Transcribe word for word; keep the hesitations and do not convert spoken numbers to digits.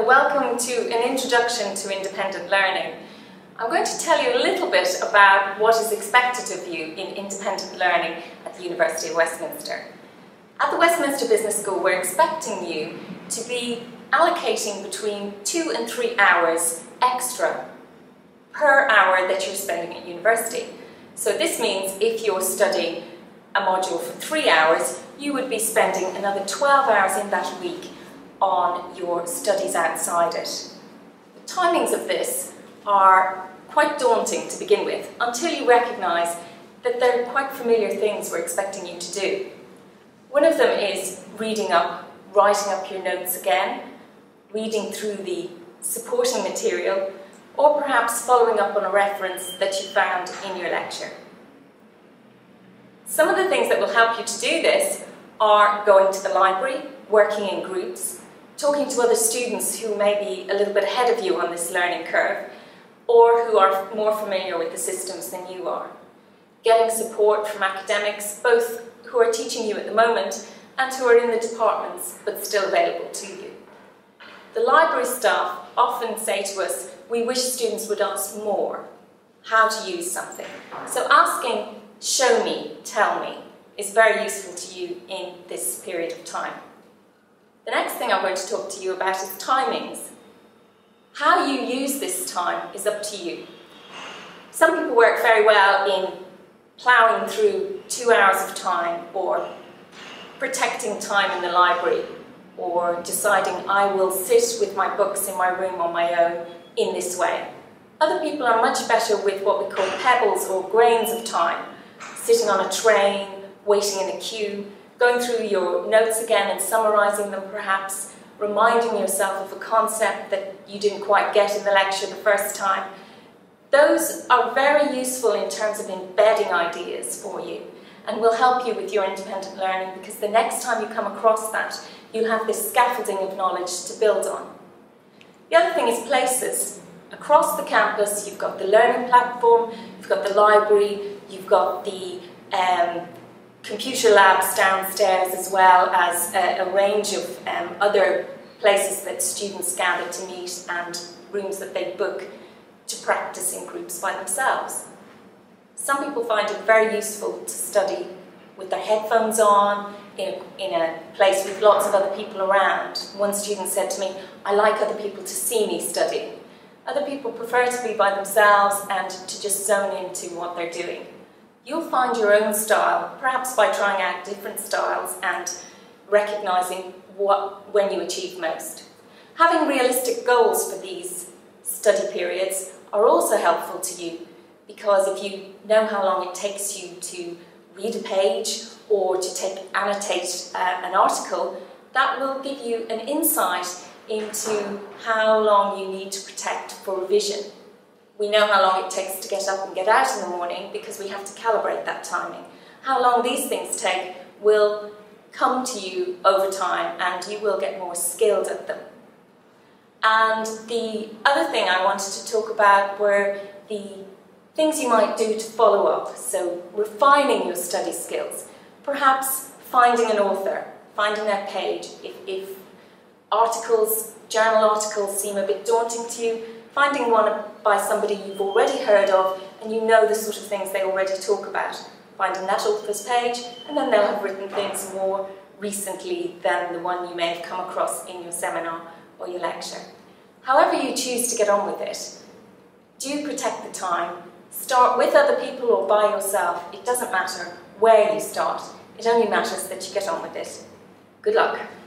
welcome to an introduction to independent learning. I'm going to tell you a little bit about what is expected of you in independent learning at the University of Westminster. At the Westminster Business School, we're expecting you to be allocating between two and three hours extra per hour that you're spending at university. So this means if you're studying a module for three hours, you would be spending another twelve hours in that week on your studies outside it. The timings of this are quite daunting to begin with, until you recognise that they're quite familiar things we're expecting you to do. One of them is reading up, writing up your notes again, reading through the supporting material, or perhaps following up on a reference that you found in your lecture. Some of the things that will help you to do this are going to the library, working in groups, talking to other students who may be a little bit ahead of you on this learning curve, or who are more familiar with the systems than you are. Getting support from academics, both who are teaching you at the moment and who are in the departments but still available to you. The library staff often say to us, we wish students would ask more how to use something. So asking, show me, tell me, is very useful to you in this period of time. The next thing I'm going to talk to you about is timings. How you use this time is up to you. Some people work very well in ploughing through two hours of time, or protecting time in the library, or deciding I will sit with my books in my room on my own in this way. Other people are much better with what we call pebbles or grains of time, sitting on a train, waiting in a queue, going through your notes again and summarising them perhaps, reminding yourself of a concept that you didn't quite get in the lecture the first time. Those are very useful in terms of embedding ideas for you and will help you with your independent learning, because the next time you come across that, you'll have this scaffolding of knowledge to build on. The other thing is places. Across the campus, you've got the learning platform, you've got the library, you've got the um, computer labs downstairs, as well as a, a range of um, other places that students gather to meet and rooms that they book to practice in groups by themselves. Some people find it very useful to study with their headphones on, in a, in a place with lots of other people around. One student said to me, I like other people to see me study. Other people prefer to be by themselves and to just zone into what they're doing. You'll find your own style, perhaps by trying out different styles and recognising what, when you achieve most. Having realistic goals for these study periods are also helpful to you, because if you know how long it takes you to read a page or to take, annotate uh, an article, that will give you an insight into how long you need to protect for revision. We know how long it takes to get up and get out in the morning because we have to calibrate that timing. How long these things take will come to you over time, and you will get more skilled at them. And the other thing I wanted to talk about were the things you might do to follow up, so refining your study skills. Perhaps finding an author, finding their page. If, if articles, journal articles seem a bit daunting to you, finding one by somebody you've already heard of and you know the sort of things they already talk about. Finding that author's page, and then they'll have written things more recently than the one you may have come across in your seminar or your lecture. However you choose to get on with it, do protect the time. Start with other people or by yourself. It doesn't matter where you start. It only matters that you get on with it. Good luck.